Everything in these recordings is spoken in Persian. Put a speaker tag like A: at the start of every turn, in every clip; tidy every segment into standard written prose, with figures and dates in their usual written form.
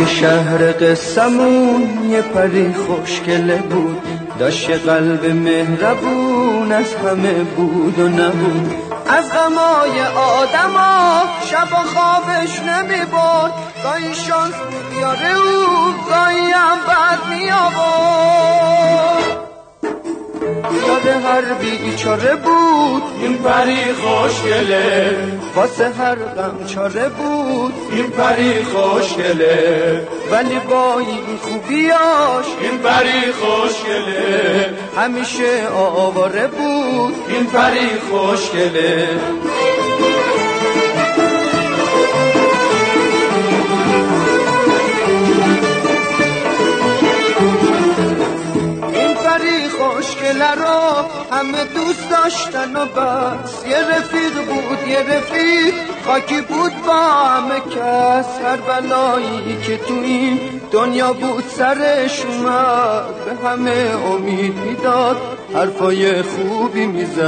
A: شهر قصمون یه پری خوشگله بود، داشت قلب مهربون، از همه بود و نبود. از غمای آدما شب و خوابش نمی برد، گاهی شانس بود یاره او، گاهی هم بد می آورد. یاره هر بیچاره بود
B: این پری خوشگله،
A: واسه هر غم چاره بود
B: این پری خوشگله،
A: ولی با این خوبیاش
B: این پری خوشگله،
A: همیشه آواره بود
B: این پری خوشگله.
A: خوشگله را همه دوست داشتن و بس، یه رفیق بود یه رفیق، خاکی بود با همه کس. هر بلایی که تو این دنیا بود سرش اومد، به همه امید میداد، حرفای خوبی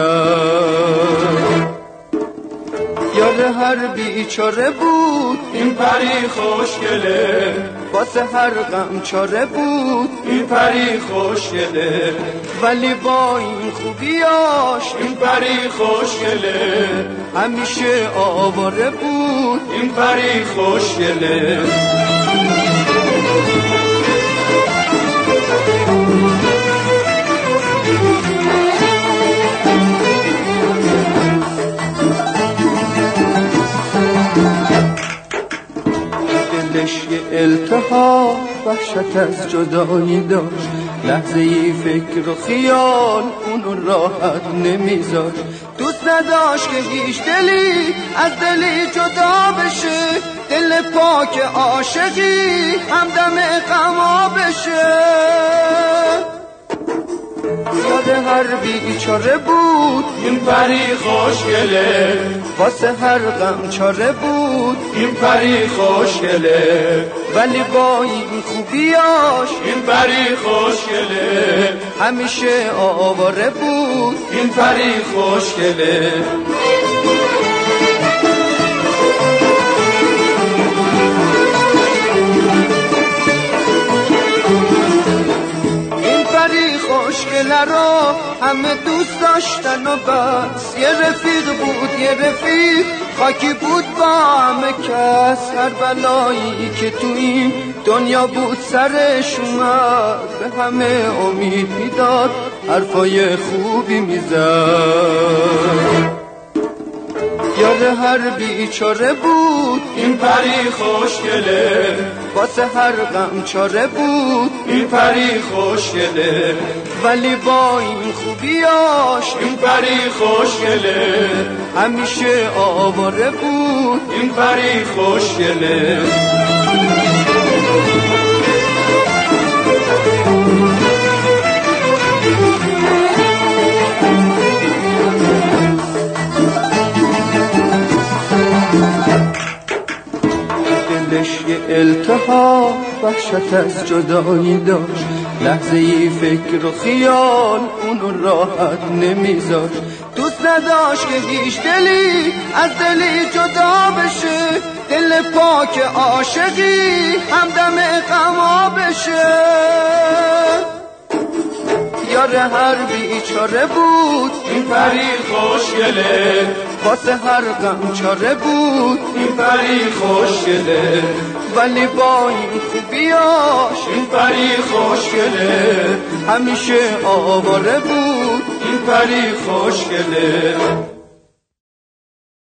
A: میزد. یاره هر بیچاره بود
B: این پری خوشگله،
A: واسه هر غم چاره بود
B: این پری خوشگله،
A: ولی با این خوبیاش
B: این پری خوشگله،
A: همیشه آواره بود
B: این پری خوشگله.
A: دلش یه التهاب وحشت از جدایی داشت، لحظه ای فکر و خیال اونو راحت نمیذاشت. دوست نداشت که هیچ دلی از دلی جدا بشه، دل پاک عاشقی همدم غما بشه. یاره هر بیچاره بود
B: این پری خوشگله،
A: واسه هر غم چاره بود
B: این پری خوشگله،
A: ولی با این خوبیاش
B: این پری خوشگله،
A: همیشه آواره بود
B: این پری خوشگله.
A: خوشگله را همه دوست داشتن و بس، یه رفیق بود یه رفیق، خاکی بود با همه کس. هر بلایی که تو این دنیا بود سرش اومد، به همه امید میداد، حرفای خوبی میزد. یاره هر بیچاره بود
B: این پری خوشگله،
A: واسه هر غم چاره بود
B: این پری خوشگله،
A: ولی با این خوبیاش
B: این پری خوشگله،
A: همیشه آواره بود
B: این پری خوشگله.
A: دلش یه التهاب وحشت از جدایی داشت، لحظه ای فکر و خیال اونو راحت نمیذاشت. دوست نداشت که هیچ دلی از دلی جدا بشه، دل پاک عاشقی همدم غما بشه. یاره هر بیچاره بود
B: این پری خوشگله،
A: واسه هر غم چاره بود
B: این پری خوشگله،
A: ولی با این خوبیاش
B: این پری خوشگله،
A: همیشه آواره بود
B: این پری خوشگله.